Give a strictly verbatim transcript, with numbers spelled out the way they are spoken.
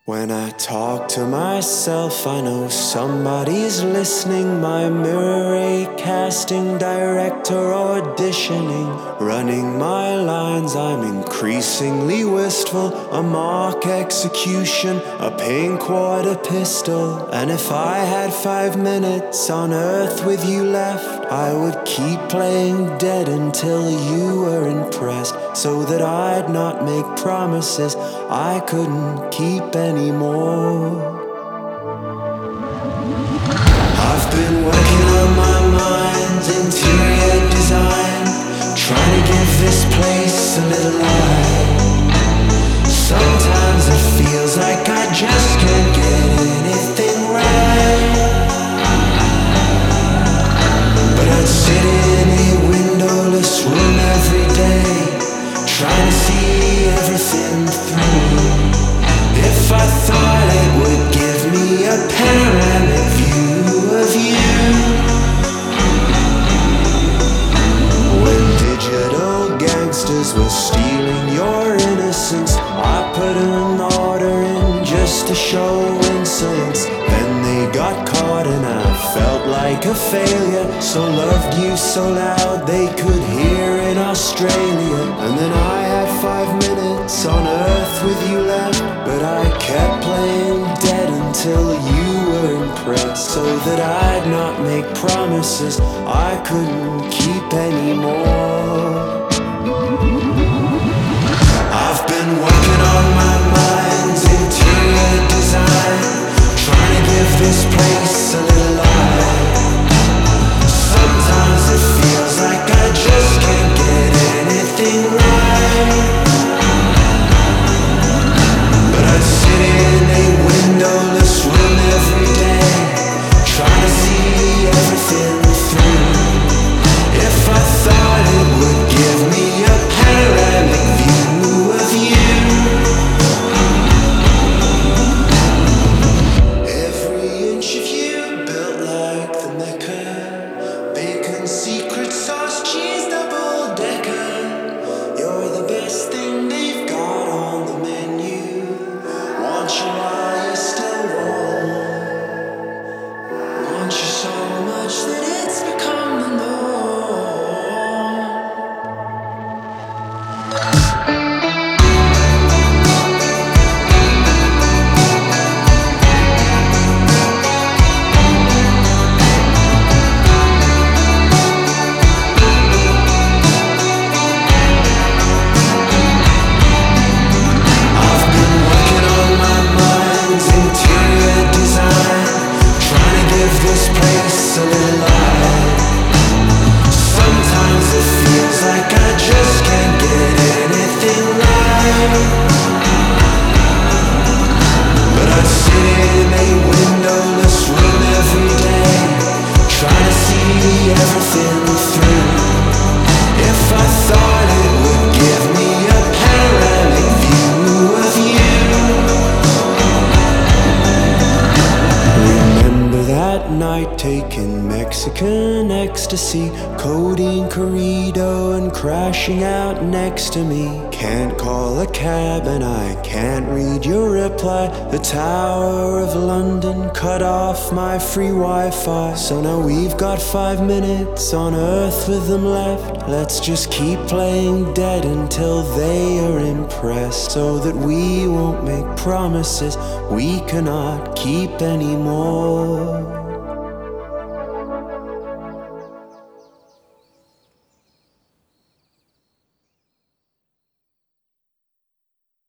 When I talk to myself, I know somebody's listening. My mirror, a casting director auditioning. Running my lines, I'm increasingly wistful. A mock execution, a pink water pistol. And if I had five minutes on earth with you left, I would keep playing dead until you were impressed, so that I'd not make promises I couldn't keep anymore. I've been working on my mind's interior design, trying to give this place a little life. Sometimes it feels like I just can't get anything right, but I'd sit in a windowless room every day, trying to see everything through. If I thought it would give me a panoramic view of you. When digital gangsters were stealing your innocence, I put an order in just to show insolence. Then they got caught and I felt like a failure. So loved you so loud they could hear in Australia. And then I had five minutes on earth with you left, but I kept playing dead until you were impressed, so that I'd not make promises I couldn't keep anymore. I've been working on my mind's interior design, trying to give this place a little life. Sometimes it feels like I just can't get anything right, but I'd sit in a windowless room every day, trying to see everything through. If I thought it would give me a panoramic view of you. Every inch of you built like the Mecca, bacon, secret sauce, cheese, double decker. You're the best thing they've got on the menu. Want you while you're still warm. Want you so much that it's become the norm. I've been working on my mind's interior design, trying to give this place a little life. Sometimes it feels like I just can't get anything right, but I'd sit in a windowless room every day, trying to see everything through. If I thought it would give me a panoramic view of you. Remember that night taking Mexican ecstasy, codeine corrido, and crashing out next to me. Can't call a cab and I can't read your reply. The Tower of London cut off my free Wi-Fi, so now we've got five minutes on earth with them left. Let's just keep playing dead until they are impressed, so that we won't make promises we cannot keep anymore.